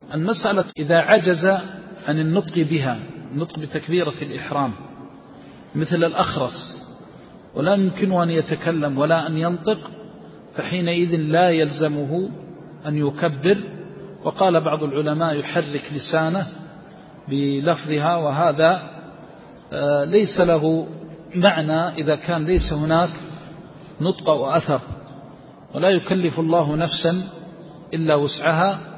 المسألة إذا عجز عن النطق بها، النطق بتكبيرة الإحرام، مثل الأخرس ولا يمكنه أن يتكلم ولا أن ينطق، فحينئذ لا يلزمه أن يكبر. وقال بعض العلماء يحرك لسانه بلفظها، وهذا ليس له معنى إذا كان ليس هناك نطق وأثر، ولا يكلف الله نفسا إلا وسعها.